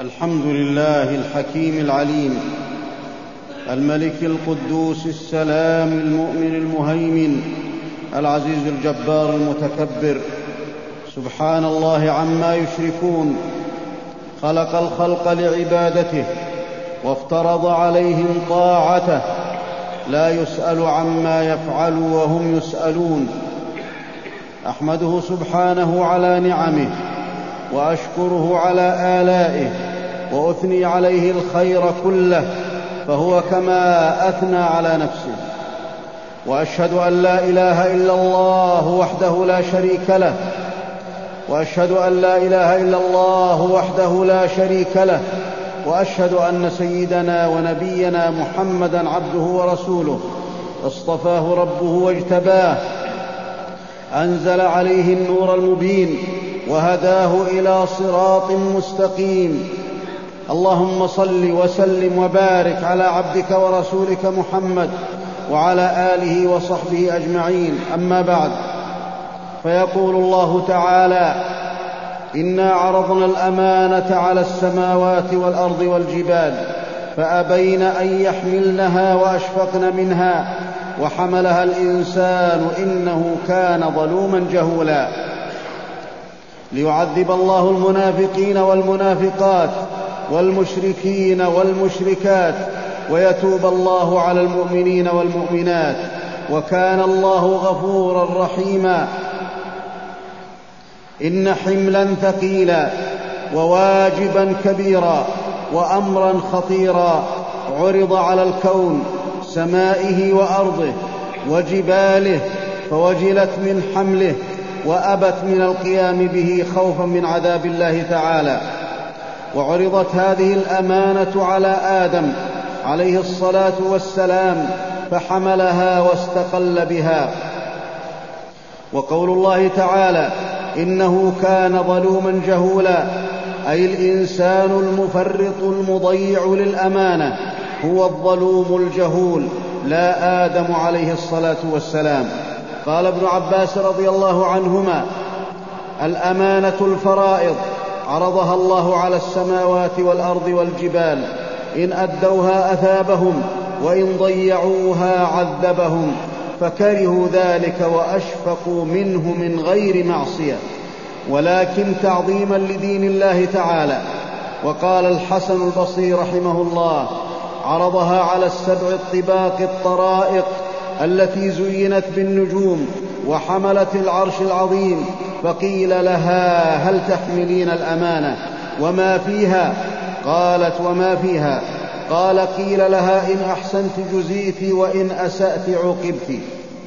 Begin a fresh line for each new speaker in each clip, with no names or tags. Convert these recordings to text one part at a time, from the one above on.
الحمد لله الحكيم العليم الملك القدوس السلام المؤمن المهيمن العزيز الجبار المتكبر، سبحان الله عما يشركون. خلق الخلق لعبادته وافترض عليهم طاعته، لا يسأل عما يفعل وهم يسألون. أحمده سبحانه على نعمه وأشكره على آلائه وأثني عليه الخير كله، فهو كما أثنى على نفسه. وأشهد أن لا إله إلا الله وحده لا شريك له، وأشهد أن لا إله إلا الله وحده لا شريك له، وأشهد أن سيدنا ونبينا محمدًا عبده ورسوله، اصطفاه ربه واجتباه، أنزل عليه النور المبين وهداه إلى صراط مستقيم. اللهم صل وسلم وبارك على عبدك ورسولك محمد وعلى آله وصحبه أجمعين. أما بعد، فيقول الله تعالى: إنا عرضنا الأمانة على السماوات والأرض والجبال فأبين أن يحملنها وأشفقن منها وحملها الإنسان إنه كان ظلوما جهولا. ليعذب الله المنافقين والمنافقات والمشركين والمشركات ويتوب الله على المؤمنين والمؤمنات، وكان الله غفورا رحيما. إن حملا ثقيلا وواجبا كبيرا وأمرا خطيرا عرض على الكون، سمائه وأرضه وجباله، فوجلت من حمله وأبت من القيام به خوفا من عذاب الله تعالى. وعرضت هذه الأمانة على آدم عليه الصلاة والسلام فحملها واستقل بها. وقول الله تعالى: إنه كان ظلوما جهولا، أي الإنسان المفرط المضيع للأمانة هو الظلوم الجهول، لا آدم عليه الصلاة والسلام. قال ابن عباس رضي الله عنهما: الأمانة الفرائض عرضها الله على السماوات والأرض والجبال، إن أدوها أثابهم وإن ضيعوها عذبهم، فكرهوا ذلك وأشفقوا منه من غير معصية، ولكن تعظيما لدين الله تعالى. وقال الحسن البصري رحمه الله: عرضها على السبع الطباق الطرائق التي زينت بالنجوم وحملت العرش العظيم، فقيل لها: هل تحملين الأمانة وما فيها؟ قالت: وما فيها؟ قال: قيل لها: إن أحسنت جزيت وإن أسأت عوقبت.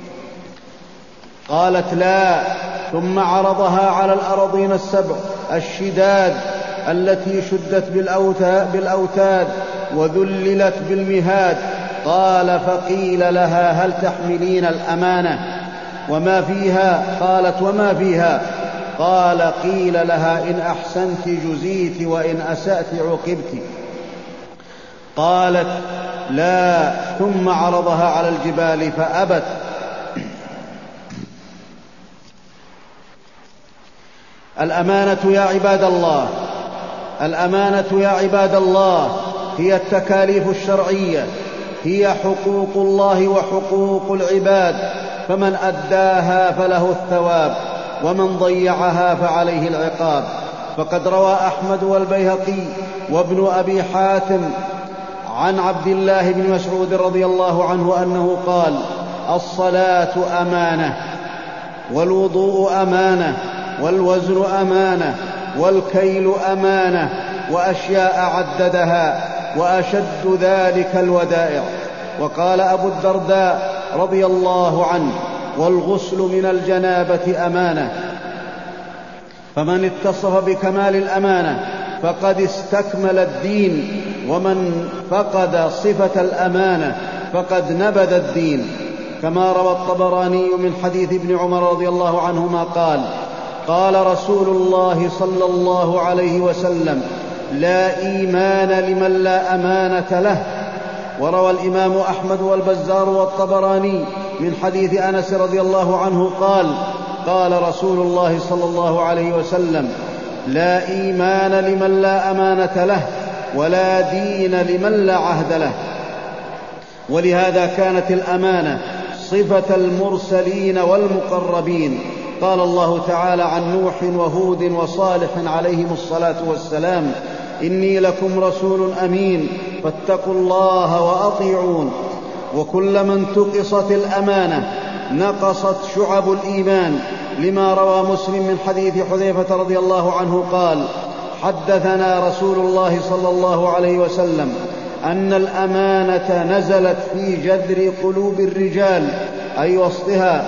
قالت: لا. ثم عرضها على الأراضين السبع الشداد التي شدت بالأوتاد وذللت بالمهاد. قال: فقيل لها: هل تحملين الأمانة وما فيها؟ قالت: وما فيها؟ قال: قيل لها: إن أحسنت جزيت وإن أسأت عوقبت. قالت: لا. ثم عرضها على الجبال فأبت. الأمانة يا عباد الله، الأمانة يا عباد الله هي التكاليف الشرعية، هي حقوق الله وحقوق العباد، فمن أداها فله الثواب ومن ضيعها فعليه العقاب. فقد روى أحمد والبيهقي وابن أبي حاتم عن عبد الله بن مسعود رضي الله عنه أنه قال: الصلاة أمانة، والوضوء أمانة، والوزن أمانة، والكيل أمانة، وأشياء عددها، وأشد ذلك الودائع. وقال أبو الدرداء رضي الله عنه: والغسل من الجنابة أمانة. فمن اتصف بكمال الأمانة فقد استكمل الدين، ومن فقد صفة الأمانة فقد نبذ الدين. كما روى الطبراني من حديث ابن عمر رضي الله عنهما قال: قال رسول الله صلى الله عليه وسلم: لا إيمان لمن لا أمانة له. وروى الإمام أحمد والبزار والطبراني من حديث أنس رضي الله عنه قال: قال رسول الله صلى الله عليه وسلم: لا إيمان لمن لا أمانة له، ولا دين لمن لا عهد له. ولهذا كانت الأمانة صفة المرسلين والمقربين. قال الله تعالى عن نوح وهود وصالح عليهم الصلاة والسلام: إني لكم رسول أمين فاتقوا الله وأطيعون. وكلما انتقصت الأمانة نقصت شعب الإيمان، لما روى مسلم من حديث حذيفة رضي الله عنه قال: حدثنا رسول الله صلى الله عليه وسلم أن الأمانة نزلت في جذر قلوب الرجال، أي وسطها،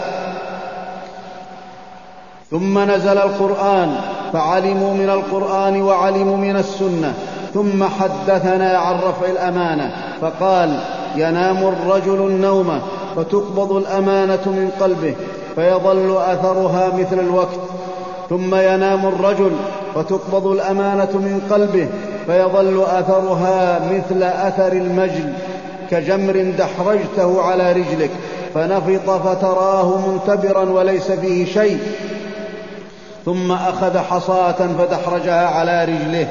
ثم نزل القرآن فعلموا من القرآن وعلموا من السنة، ثم حدثنا عن رفع الأمانة فقال: ينام الرجل النوم فتقبض الأمانة من قلبه فيظل أثرها مثل الوقت، ثم ينام الرجل فتقبض الأمانة من قلبه فيظل أثرها مثل أثر المجل، كجمر دحرجته على رجلك فنفط فتراه منتبرا وليس فيه شيء، ثم أخذ حصاة فدحرجها على رجله.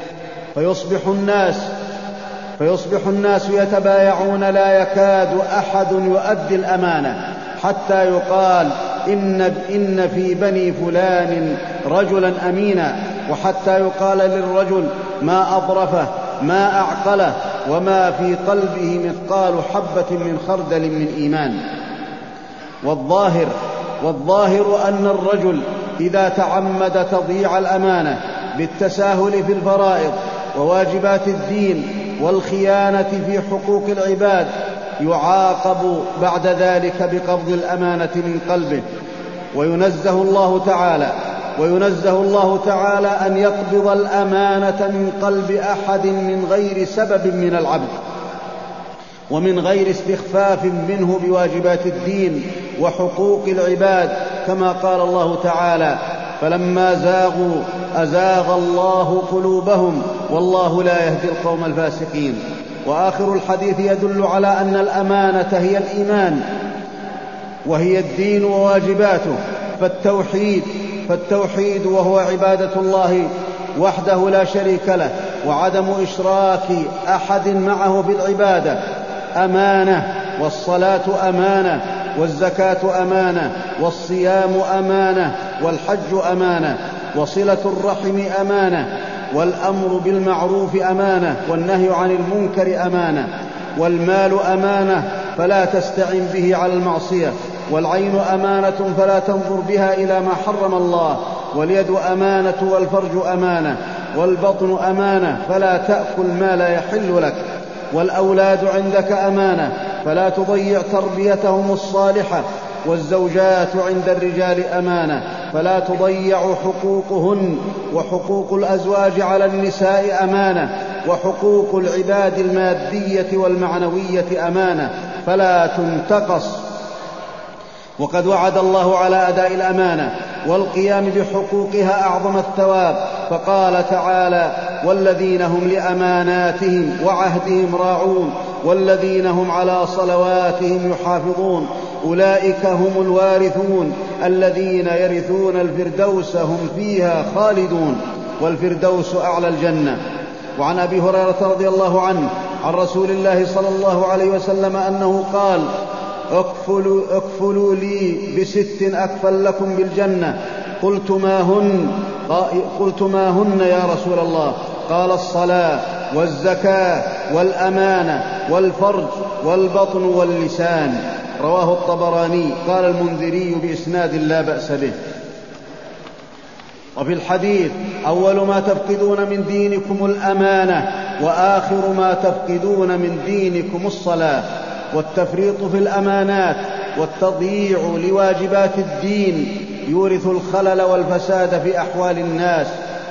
فيصبح الناس يتبايعون، لا يكاد أحد يؤدي الأمانة، حتى يقال إن في بني فلان رجلا أمينا، وحتى يقال للرجل ما أظرفه ما أعقله وما في قلبه مثقال حبة من خردل من إيمان. والظاهر أن الرجل إذا تعمد تضييع الأمانة بالتساهل في الفرائض وواجبات الدين والخيانة في حقوق العباد يعاقب بعد ذلك بقبض الأمانة من قلبه. وينزه الله تعالى أن يقبض الأمانة من قلب أحد من غير سبب من العبد، ومن غير استخفاف منه بواجبات الدين وحقوق العباد، كما قال الله تعالى: فلما زاغوا أزاغ الله قلوبهم والله لا يهدي القوم الفاسقين. وآخر الحديث يدل على أن الأمانة هي الإيمان وهي الدين وواجباته، فالتوحيد وهو عبادة الله وحده لا شريك له وعدم إشراك أحد معه بالعبادة أمانة، والصلاة أمانة، والزكاة أمانة، والصيام أمانة، والحج أمانة، وصلة الرحم أمانة، والأمر بالمعروف أمانة، والنهي عن المنكر أمانة، والمال أمانة فلا تستعن به على المعصية، والعين أمانة فلا تنظر بها إلى ما حرم الله، واليد أمانة، والفرج أمانة، والبطن أمانة فلا تأكل ما لا يحل لك، والأولاد عندك أمانة فلا تضيع تربيتهم الصالحة، والزوجات عند الرجال أمانة فلا تضيع حقوقهن، وحقوق الأزواج على النساء أمانة، وحقوق العباد المادية والمعنوية أمانة فلا تنتقص. وقد وعد الله على أداء الأمانة والقيام بحقوقها أعظم الثواب، فقال تعالى: والذين هم لأماناتهم وعهدهم راعون والذين هم على صلواتهم يحافظون أولئك هم الوارثون الذين يرثون الفردوس هم فيها خالدون، والفردوس أعلى الجنة. وعن أبي هريرة رضي الله عنه عن رسول الله صلى الله عليه وسلم أنه قال: اكفلوا لي بست أكفل لكم بالجنة. قلت ما هن يا رسول الله؟ قال: الصلاة والزكاة والأمانة والفرج والبطن واللسان. رواه الطبراني. قال المنذري بإسناد لا بأس به. وفي الحديث: أول ما تفقدون من دينكم الأمانة، وآخر ما تفقدون من دينكم الصلاة. والتفريط في الأمانات والتضييع لواجبات الدين يورث الخلل والفساد في أحوال الناس،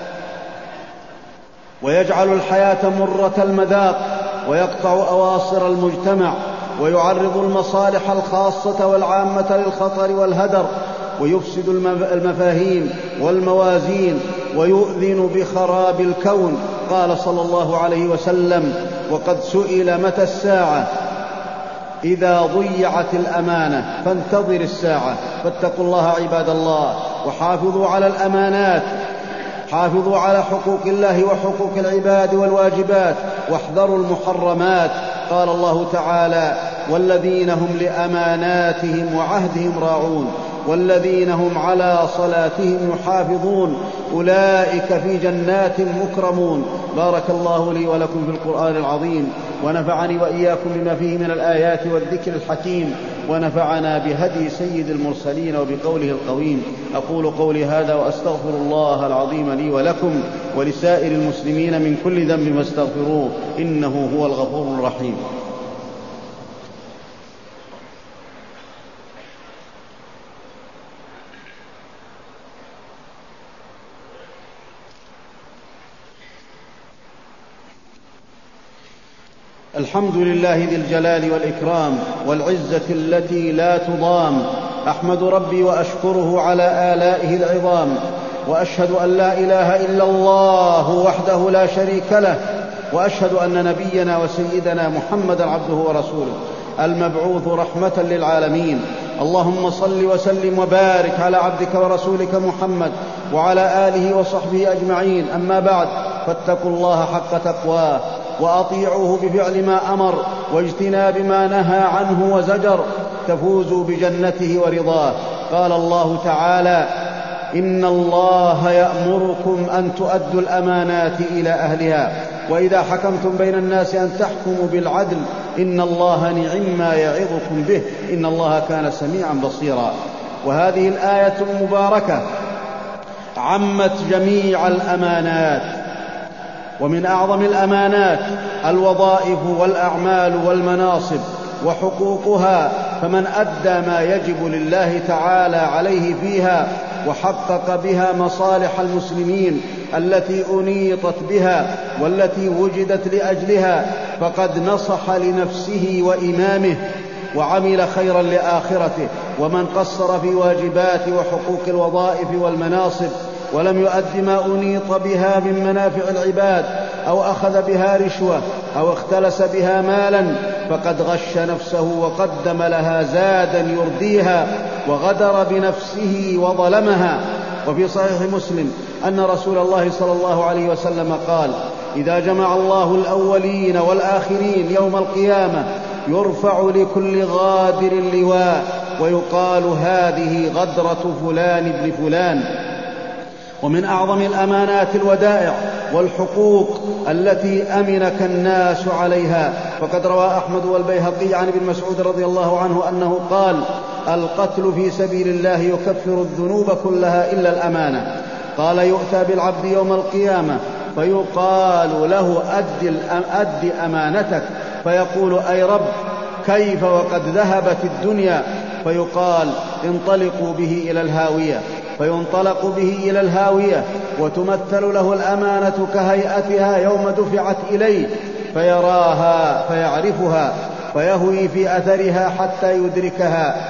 ويجعل الحياة مرة المذاق، ويقطع أواصر المجتمع، ويعرض المصالح الخاصة والعامة للخطر والهدر، ويفسد المفاهيم والموازين، ويؤذن بخراب الكون. قال صلى الله عليه وسلم: وقد سئل متى الساعة؟ إذا ضيعت الأمانة فانتظر الساعة. فاتقوا الله عباد الله، وحافظوا على الأمانات، حافظوا على حقوق الله وحقوق العباد والواجبات، واحذروا المحرمات. قال الله تعالى: والذين هم لأماناتهم وعهدهم راعون والذين هم على صلاتهم يحافظون أولئك في جنات مكرمون. بارك الله لي ولكم في القرآن العظيم، ونفعني وإياكم بما فيه من الآيات والذكر الحكيم، ونفعنا بهدي سيد المرسلين وبقوله القويم. أقول قولي هذا وأستغفر الله العظيم لي ولكم ولسائر المسلمين من كل ذنب فاستغفروه إنه هو الغفور الرحيم. الحمد لله ذي الجلال والإكرام والعزة التي لا تضام، أحمد ربي وأشكره على آلائه العظام، وأشهد أن لا إله إلا الله وحده لا شريك له، وأشهد أن نبينا وسيدنا محمدا عبده ورسوله المبعوث رحمة للعالمين. اللهم صل وسلم وبارك على عبدك ورسولك محمد وعلى آله وصحبه أجمعين. أما بعد، فاتقوا الله حق تقواه وأطيعوه بفعل ما أمر واجتناب ما نهى عنه وزجر، تفوزوا بجنته ورضاه. قال الله تعالى: إن الله يأمركم أن تؤدوا الأمانات إلى أهلها وإذا حكمتم بين الناس أن تحكموا بالعدل إن الله نعم ما يعظكم به إن الله كان سميعا بصيرا. وهذه الآية المباركة عمت جميع الأمانات، ومن أعظم الأمانات الوظائف والأعمال والمناصب وحقوقها، فمن أدى ما يجب لله تعالى عليه فيها وحقق بها مصالح المسلمين التي أنيطت بها والتي وجدت لأجلها فقد نصح لنفسه وإمامه وعمل خيرا لآخرته. ومن قصر في واجبات وحقوق الوظائف والمناصب ولم يؤد ما أنيط بها من منافع العباد أو أخذ بها رشوة أو اختلس بها مالا فقد غش نفسه وقدم لها زادا يرديها وغدر بنفسه وظلمها. وفي صحيح مسلم أن رسول الله صلى الله عليه وسلم قال: إذا جمع الله الأولين والآخرين يوم القيامة يرفع لكل غادر لواء ويقال: هذه غدرة فلان ابن فلان. ومن أعظم الأمانات الودائع والحقوق التي أمنك الناس عليها، فقد روى أحمد والبيهقي عن ابن مسعود رضي الله عنه أنه قال: القتل في سبيل الله يكفر الذنوب كلها إلا الأمانة. قال: يؤتى بالعبد يوم القيامة فيقال له: أد أمانتك، فيقول: أي رب، كيف وقد ذهبت الدنيا؟ فيقال: انطلقوا به إلى الهاوية. فينطلق به إلى الهاوية وتمثل له الأمانة كهيئتها يوم دفعت إليه فيراها فيعرفها فيهوي في أثرها حتى يدركها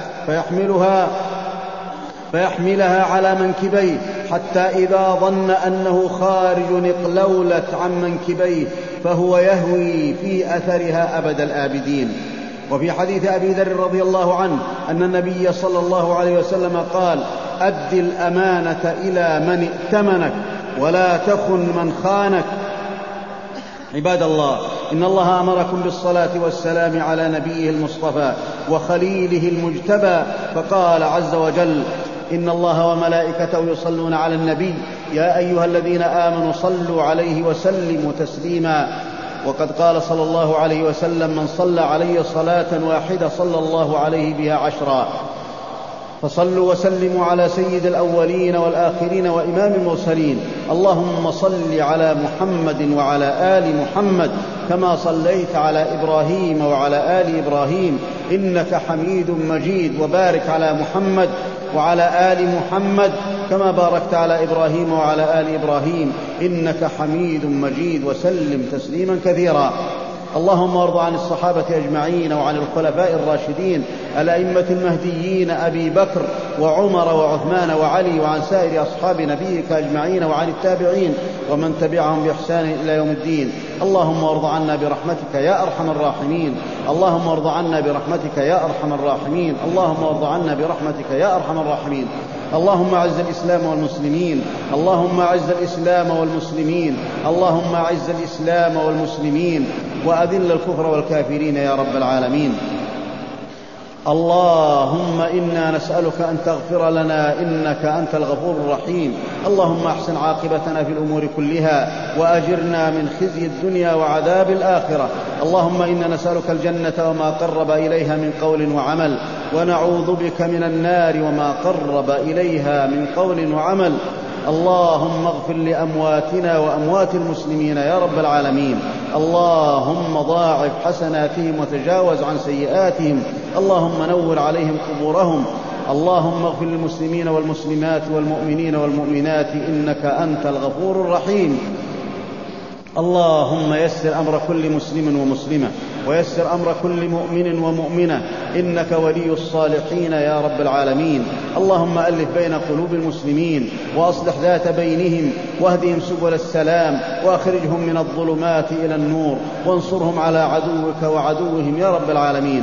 فيحملها على منكبيه حتى إذا ظن أنه خارج اقلولت عن منكبيه فهو يهوي في أثرها أبد الآبدين. وفي حديث أبي ذر رضي الله عنه أن النبي صلى الله عليه وسلم قال: أد الأمانة إلى من ائتمنك ولا تخن من خانك. عباد الله، إن الله أمركم بالصلاة والسلام على نبيه المصطفى وخليله المجتبى، فقال عز وجل: إن الله وملائكته يصلون على النبي يا أيها الذين آمنوا صلوا عليه وسلموا تسليما. وقد قال صلى الله عليه وسلم: من صلى علي صلاة واحدة صلى الله عليه بها 10. فصلوا وسلموا على سيد الأولين والآخرين وإمام المرسلين. اللهم صل على محمد وعلى آل محمد كما صليت على إبراهيم وعلى آل إبراهيم إنك حميد مجيد، وبارك على محمد وعلى آل محمد كما باركت على إبراهيم وعلى آل إبراهيم إنك حميد مجيد، وسلم تسليما كثيرا. اللهم وارض عن الصحابة أجمعين وعن الخلفاء الراشدين الأئمة المهديين أبي بكر وعمر وعثمان وعلي، وعن سائر أصحاب نبيك أجمعين، وعن التابعين ومن تبعهم بإحسان إلى يوم الدين. اللهم وارض عنا برحمتك يا أرحم الراحمين. اللهم وارض عنا برحمتك يا أرحم الراحمين. اللهم وارض عنا برحمتك يا أرحم الراحمين. اللهم أعز الإسلام والمسلمين، اللهم أعز الإسلام والمسلمين، اللهم أعز الإسلام والمسلمين وأذل الكفر والكافرين يا رب العالمين. اللهم إنا نسألك أن تغفر لنا إنك أنت الغفور الرحيم. اللهم أحسن عاقبتنا في الأمور كلها وأجرنا من خزي الدنيا وعذاب الآخرة. اللهم إنا نسألك الجنة وما قرب إليها من قول وعمل، ونعوذ بك من النار وما قرب إليها من قول وعمل. اللهم اغفر لأمواتنا وأموات المسلمين يا رب العالمين. اللهم ضاعف حسناتهم وتجاوز عن سيئاتهم. اللهم نور عليهم قبورهم. اللهم اغفر للمسلمين والمسلمات والمؤمنين والمؤمنات إنك أنت الغفور الرحيم. اللهم يسر أمر كل مسلم ومسلمة، ويسر أمر كل مؤمن ومؤمنة، إنك ولي الصالحين يا رب العالمين. اللهم ألف بين قلوب المسلمين وأصلح ذات بينهم، واهدهم سبل السلام، وأخرجهم من الظلمات إلى النور، وانصرهم على عدوك وعدوهم يا رب العالمين.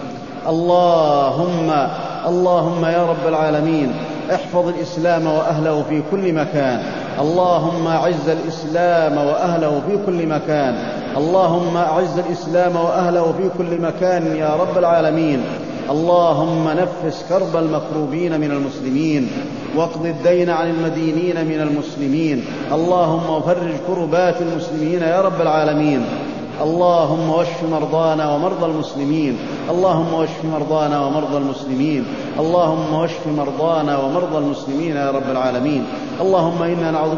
اللهم يا رب العالمين احفظ الإسلام وأهله في كل مكان. اللهم أعز الإسلام وأهله في كل مكان. اللهم أعز الإسلام وأهله في كل مكان يا رب العالمين. اللهم نفس كرب المكروبين من المسلمين، واقض الدين عن المدينين من المسلمين. اللهم فرج كربات المسلمين يا رب العالمين. اللهم واشف مرضانا ومرضى المسلمين. اللهم واشف مرضانا ومرضى المسلمين. اللهم واشف مرضانا ومرضى المسلمين يا رب العالمين. اللهم إنا نعوذ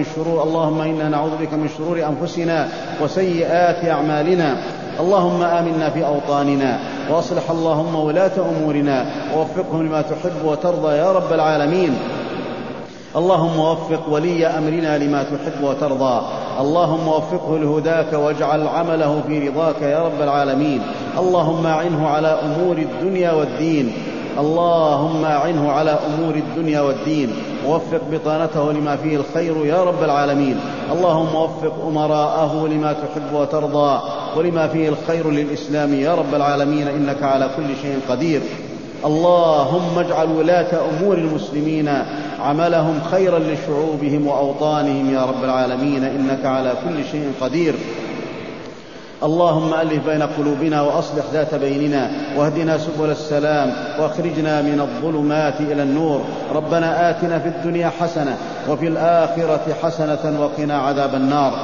بك من شرور أنفسنا وسيئات أعمالنا. اللهم آمنا في أوطاننا، وأصلح اللهم ولاة أمورنا، ووفقهم لما تحب وترضى يا رب العالمين. اللهم وفق ولي أمرنا لما تحب وترضى. اللهم وفقه لهداك، واجعل عمله في رضاك يا رب العالمين. اللهم أعنه على أمور الدنيا والدين. اللهم أعنه على أمور الدنيا والدين، ووفق بطانته لما فيه الخير يا رب العالمين. اللهم وفق أمراءه لما تحب وترضى، ولما فيه الخير للإسلام يا رب العالمين، إنك على كل شيء قدير. اللهم اجعل ولاة أمور المسلمين عملهم خيرا لشعوبهم وأوطانهم يا رب العالمين، إنك على كل شيء قدير. اللهم ألف بين قلوبنا وأصلح ذات بيننا، واهدنا سبل السلام، واخرجنا من الظلمات إلى النور. ربنا آتنا في الدنيا حسنة وفي الآخرة حسنة وقنا عذاب النار.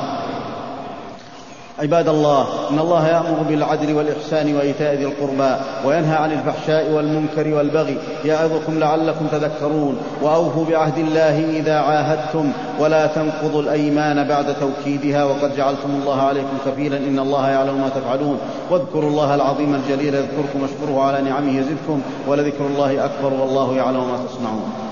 عباد الله، إن الله يأمر بالعدل والإحسان وإيتاء ذي القربى، وينهى عن الفحشاء والمنكر والبغي، يعظكم لعلكم تذكرون. وأوفوا بعهد الله إذا عاهدتم، ولا تنقضوا الأيمان بعد توكيدها، وقد جعلتم الله عليكم كفيلا، إن الله يعلم ما تفعلون. واذكروا الله العظيم الجليل يذكركم، واشكروه على نعمه يزدكم، ولذكر الله أكبر، والله يعلم ما تصنعون.